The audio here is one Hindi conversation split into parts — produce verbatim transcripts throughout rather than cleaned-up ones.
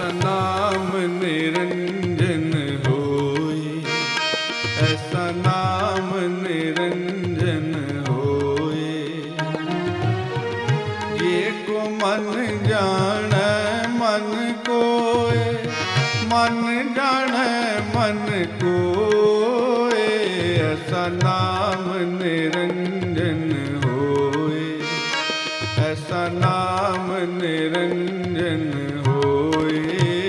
नाम निरंजन होए, ऐसा नाम निरंजन होए। ये को मन जाने मन कोय, मन जाने मन कोय, ऐसा नाम निरंजन होए, ऐसा नाम निरंजन होए।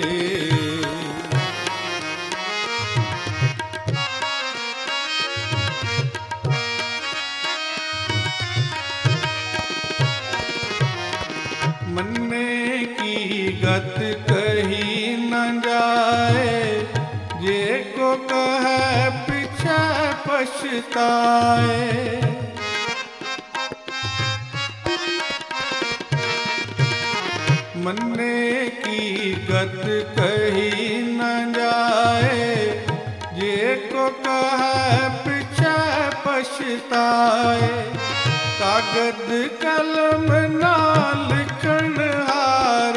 मन्ने की गत कही न जाए, जे को कहे पीछे पछताए। मन्ने की गत कही न जाए, जे को कहे पीछे पछताए। कागद कलम ना लिखन हार,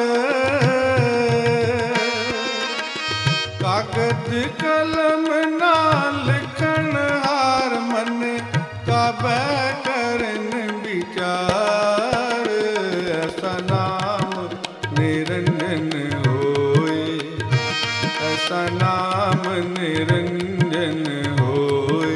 कागद कलम ना लिखन हार, मन काबे करन विचार, ऐसा नाम निरंजन होए, ऐसा नाम निरंजन होए।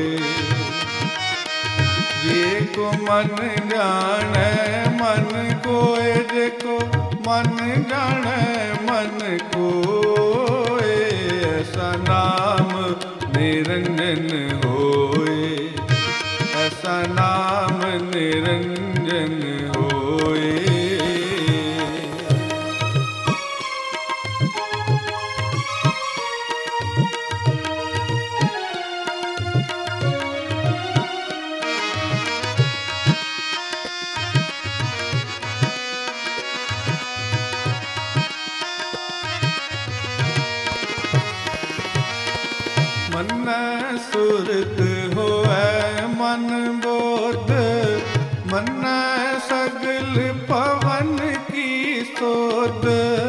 जे को मन जाने मन कोय, जे को मन जाने मन कोय, ऐसा नाम निरंजन होए, ऐसा नाम निरंजन होए। मन सुरत होए मन बोध, मन सगल पवन की सोध।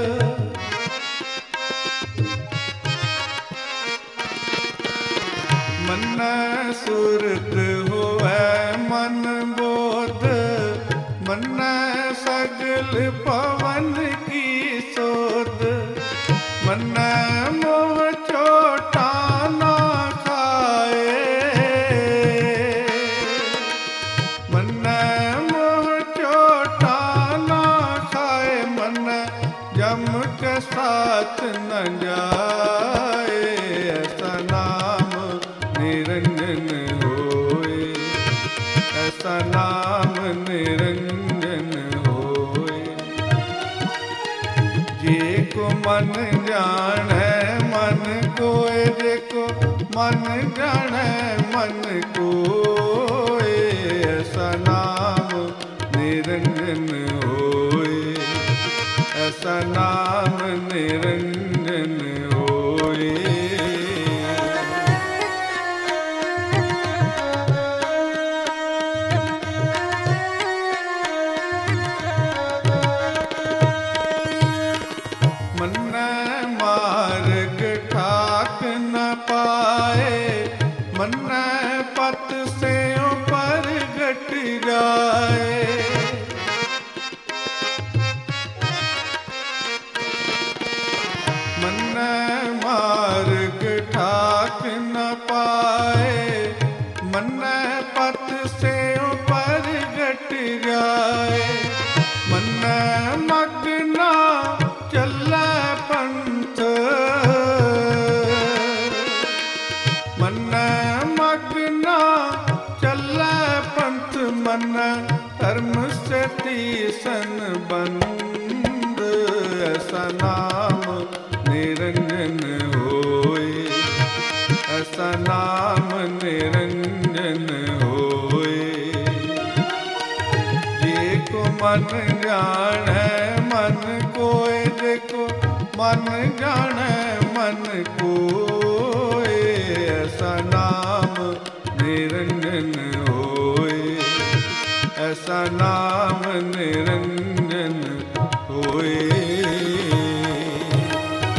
मन सुरत होए मन बोध, मन सगल पवन की सोध। मन मोह चोटा ना खाए, मन मोह चोटा ना खाए। मन जम के साथ न जाए, ऐसा नाम निरंजन होए, ऐसा नाम निरंजन होए। जे को मन जाने मन कोय, जे को मन जाने मन कोय, ऐसा नाम निरंजन होए, ऐसा नाम निरंजन होए। मन मार्ग ठाक न पाए, मन पत से पर घट जाए। मन मार्ग ठाक न पाए, मन पत से पर घट जाए। मन मगना चला पंथ, मन मगना चला पंथ। मन धर्म से तीसन बंद, ऐसा नाम निरंजन होए, ऐसा नाम निरंजन होए। जे को मन जाने मन कोय, जे को मन जाने मन कोय, ऐसा नाम निरंजन होए, ऐसा नाम निरंजन होए।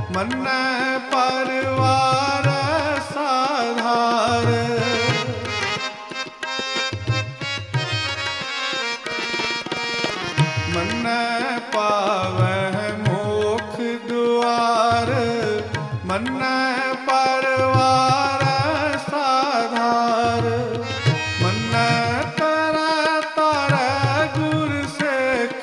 मन्नै परवार साधार। मन्नै पावै मोख दुआर। मन्नै परवार साधार। मन्नै तरै तरै गुर सिख।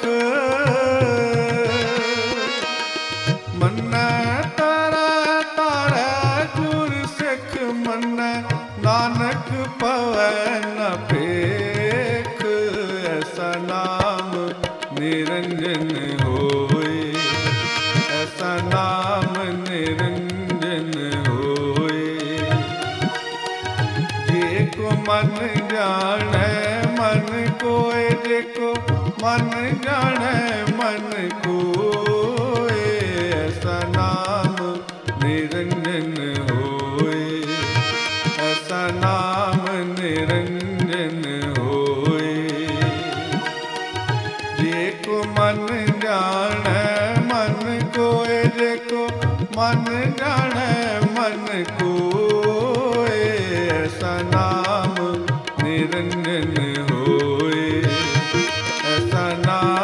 मन्नै तरै तरै गुर सिख। मन्नै नानक पवै न पेख। ऐसा नाम निरंजन होए। ऐसा नाम निरंजन होए। जेको मन जानै मन कोय। जेको मन जानै मन कोय। ऐसा नाम निरंजन होए। ऐसा नाम निरंजन होए। जेको मन जानै मन कोय। जेको मन जानै मन कोय। ऐसा नाम निरंजन होए। ऐसा नाम